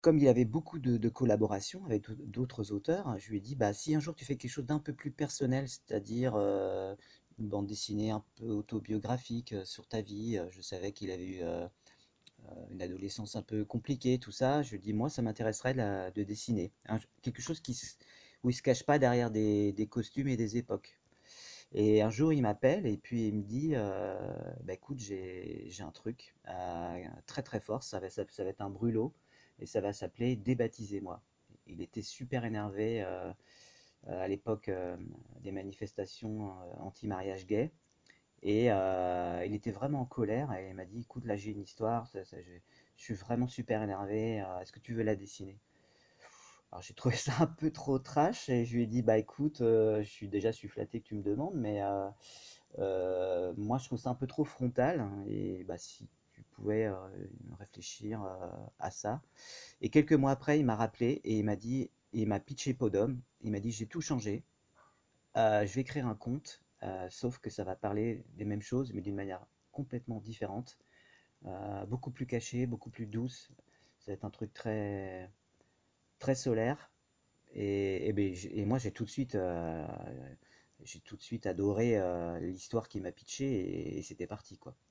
comme il avait beaucoup de collaborations avec d'autres auteurs, je lui ai dit, bah, si un jour tu fais quelque chose d'un peu plus personnel, c'est-à-dire une bande dessinée un peu autobiographique sur ta vie, je savais qu'il avait eu une adolescence un peu compliquée, tout ça, je lui ai dit, moi, ça m'intéresserait de dessiner. Quelque chose où il se cache pas derrière des costumes et des époques. Et un jour, il m'appelle et puis il me dit, bah écoute, j'ai un truc très très fort, ça va être un brûlot et ça va s'appeler Débaptisez-moi. Il était super énervé à l'époque des manifestations anti-mariage gay et il était vraiment en colère et il m'a dit, écoute, là j'ai une histoire, je suis vraiment super énervé, est-ce que tu veux la dessiner? Alors j'ai trouvé ça un peu trop trash et je lui ai dit, bah écoute, je suis flatté que tu me demandes, mais moi je trouve ça un peu trop frontal hein, et bah si tu pouvais réfléchir à ça. Et quelques mois après, il m'a rappelé et il m'a dit, il m'a pitché Podum, il m'a dit, j'ai tout changé, je vais écrire un conte, sauf que ça va parler des mêmes choses, mais d'une manière complètement différente, beaucoup plus cachée, beaucoup plus douce. Ça va être un truc très, très solaire. Et moi, j'ai tout de suite adoré l'histoire qu'il m'a pitché et c'était parti, quoi.